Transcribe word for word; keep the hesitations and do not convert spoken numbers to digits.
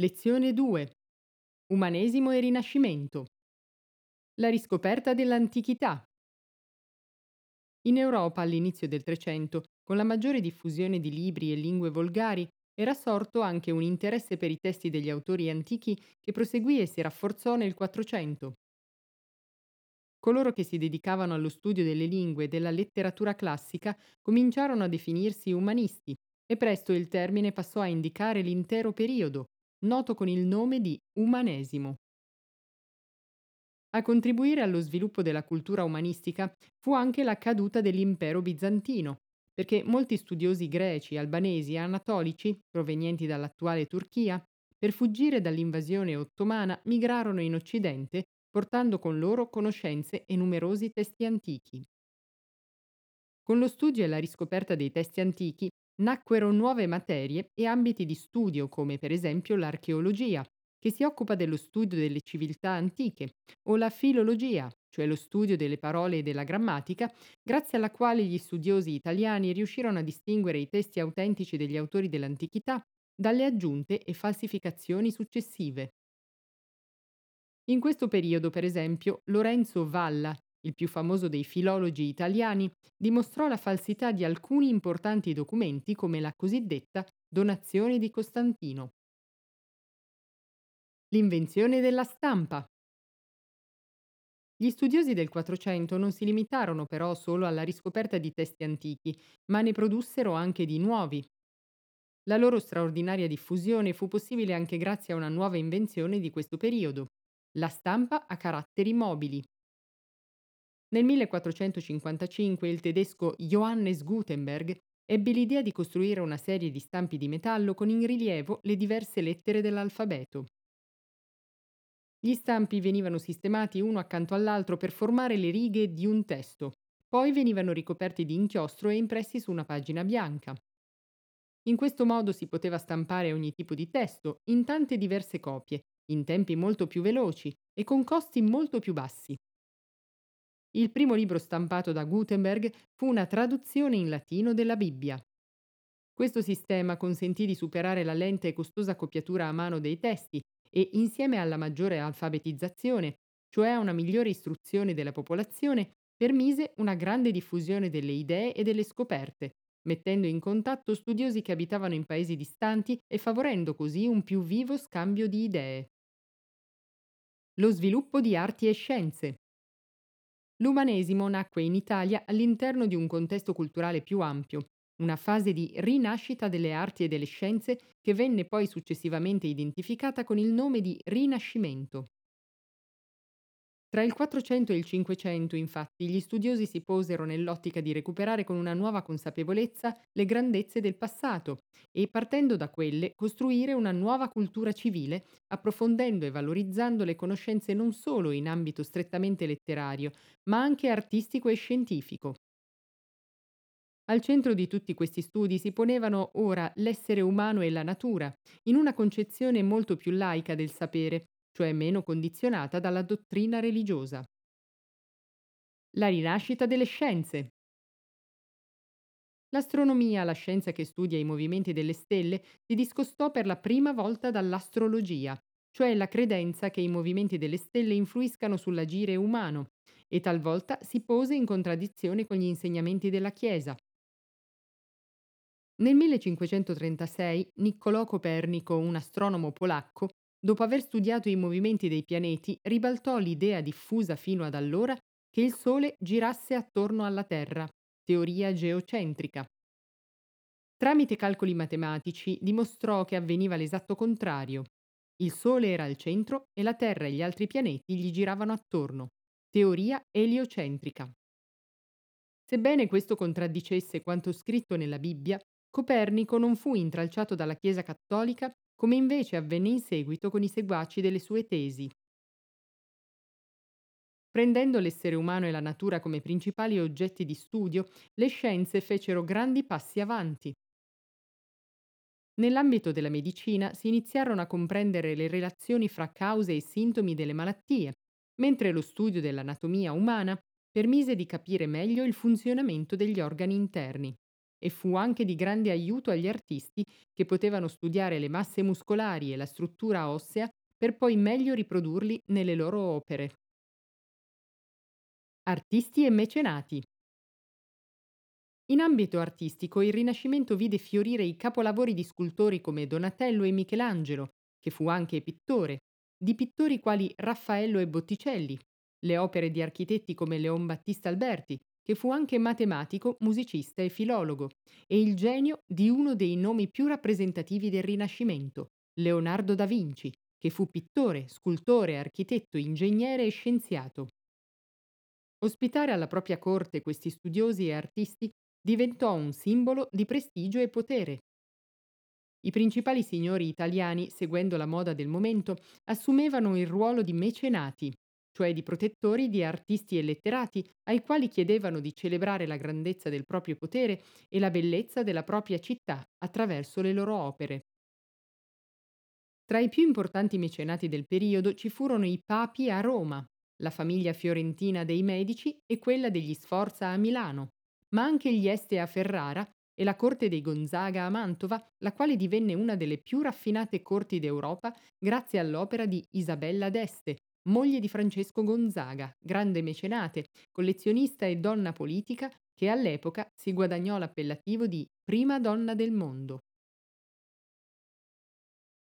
Lezione due. Umanesimo e Rinascimento. La riscoperta dell'antichità. In Europa all'inizio del Trecento, con la maggiore diffusione di libri e lingue volgari, era sorto anche un interesse per i testi degli autori antichi che proseguì e si rafforzò nel Quattrocento. Coloro che si dedicavano allo studio delle lingue e della letteratura classica cominciarono a definirsi umanisti e presto il termine passò a indicare l'intero periodo, noto con il nome di umanesimo. A contribuire allo sviluppo della cultura umanistica fu anche la caduta dell'impero bizantino, perché molti studiosi greci, albanesi e anatolici, provenienti dall'attuale Turchia, per fuggire dall'invasione ottomana migrarono in Occidente, portando con loro conoscenze e numerosi testi antichi. Con lo studio e la riscoperta dei testi antichi nacquero nuove materie e ambiti di studio come per esempio l'archeologia, che si occupa dello studio delle civiltà antiche, o la filologia, cioè lo studio delle parole e della grammatica, grazie alla quale gli studiosi italiani riuscirono a distinguere i testi autentici degli autori dell'antichità dalle aggiunte e falsificazioni successive. In questo periodo, per esempio, Lorenzo Valla, il più famoso dei filologi italiani, dimostrò la falsità di alcuni importanti documenti come la cosiddetta Donazione di Costantino. L'invenzione della stampa. Gli studiosi del Quattrocento non si limitarono però solo alla riscoperta di testi antichi, ma ne produssero anche di nuovi. La loro straordinaria diffusione fu possibile anche grazie a una nuova invenzione di questo periodo, la stampa a caratteri mobili. Nel millequattrocentocinquantacinque il tedesco Johannes Gutenberg ebbe l'idea di costruire una serie di stampi di metallo con in rilievo le diverse lettere dell'alfabeto. Gli stampi venivano sistemati uno accanto all'altro per formare le righe di un testo, poi venivano ricoperti di inchiostro e impressi su una pagina bianca. In questo modo si poteva stampare ogni tipo di testo in tante diverse copie, in tempi molto più veloci e con costi molto più bassi. Il primo libro stampato da Gutenberg fu una traduzione in latino della Bibbia. Questo sistema consentì di superare la lenta e costosa copiatura a mano dei testi e, insieme alla maggiore alfabetizzazione, cioè a una migliore istruzione della popolazione, permise una grande diffusione delle idee e delle scoperte, mettendo in contatto studiosi che abitavano in paesi distanti e favorendo così un più vivo scambio di idee. Lo sviluppo di arti e scienze. L'umanesimo nacque in Italia all'interno di un contesto culturale più ampio, una fase di rinascita delle arti e delle scienze che venne poi successivamente identificata con il nome di Rinascimento. Tra il Quattrocento e il Cinquecento, infatti, gli studiosi si posero nell'ottica di recuperare con una nuova consapevolezza le grandezze del passato e, partendo da quelle, costruire una nuova cultura civile, approfondendo e valorizzando le conoscenze non solo in ambito strettamente letterario, ma anche artistico e scientifico. Al centro di tutti questi studi si ponevano ora l'essere umano e la natura, in una concezione molto più laica del sapere, cioè meno condizionata dalla dottrina religiosa. La rinascita delle scienze. L'astronomia, la scienza che studia i movimenti delle stelle, si discostò per la prima volta dall'astrologia, cioè la credenza che i movimenti delle stelle influiscano sull'agire umano, e talvolta si pose in contraddizione con gli insegnamenti della Chiesa. Nel millecinquecentotrentasei Niccolò Copernico, un astronomo polacco, dopo aver studiato i movimenti dei pianeti, ribaltò l'idea diffusa fino ad allora che il Sole girasse attorno alla Terra, teoria geocentrica. Tramite calcoli matematici dimostrò che avveniva l'esatto contrario. Il Sole era al centro e la Terra e gli altri pianeti gli giravano attorno, teoria eliocentrica. Sebbene questo contraddicesse quanto scritto nella Bibbia, Copernico non fu intralciato dalla Chiesa cattolica come invece avvenne in seguito con i seguaci delle sue tesi. Prendendo l'essere umano e la natura come principali oggetti di studio, le scienze fecero grandi passi avanti. Nell'ambito della medicina si iniziarono a comprendere le relazioni fra cause e sintomi delle malattie, mentre lo studio dell'anatomia umana permise di capire meglio il funzionamento degli organi interni. e fu anche di grande aiuto agli artisti che potevano studiare le masse muscolari e la struttura ossea per poi meglio riprodurli nelle loro opere. Artisti e mecenati. In ambito artistico, il Rinascimento vide fiorire i capolavori di scultori come Donatello e Michelangelo, che fu anche pittore, di pittori quali Raffaello e Botticelli, le opere di architetti come Leon Battista Alberti, che fu anche matematico, musicista e filologo, e il genio di uno dei nomi più rappresentativi del Rinascimento, Leonardo da Vinci, che fu pittore, scultore, architetto, ingegnere e scienziato. Ospitare alla propria corte questi studiosi e artisti diventò un simbolo di prestigio e potere. I principali signori italiani, seguendo la moda del momento, assumevano il ruolo di mecenati, cioè di protettori di artisti e letterati, ai quali chiedevano di celebrare la grandezza del proprio potere e la bellezza della propria città attraverso le loro opere. Tra i più importanti mecenati del periodo ci furono i papi a Roma, la famiglia fiorentina dei Medici e quella degli Sforza a Milano, ma anche gli Este a Ferrara e la corte dei Gonzaga a Mantova, la quale divenne una delle più raffinate corti d'Europa grazie all'opera di Isabella d'Este, moglie di Francesco Gonzaga, grande mecenate, collezionista e donna politica che all'epoca si guadagnò l'appellativo di prima donna del mondo.